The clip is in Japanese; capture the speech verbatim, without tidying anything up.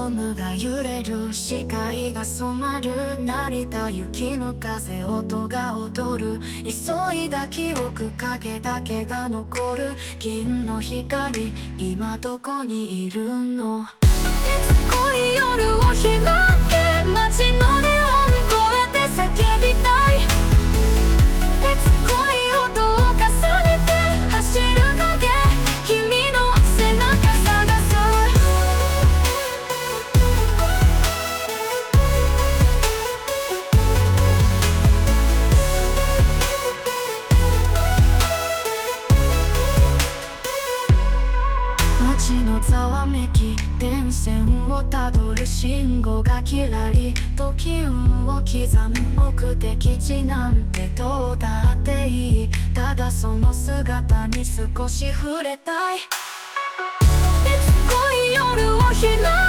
ドームが揺れる、視界が染まる、成田行きの風、音が踊る。急いだ記憶影だけが残る。銀の光、今どこにいるの？濃い夜を開け、街のネオン越えて叫びたい。別恋音を重ねて走る影、君の背中探す。街のざわめき、電線をたどる、信号がきらりと機運を刻む。目的地なんてどうだっていい、ただその姿に少し触れたい。いつ恋夜を開く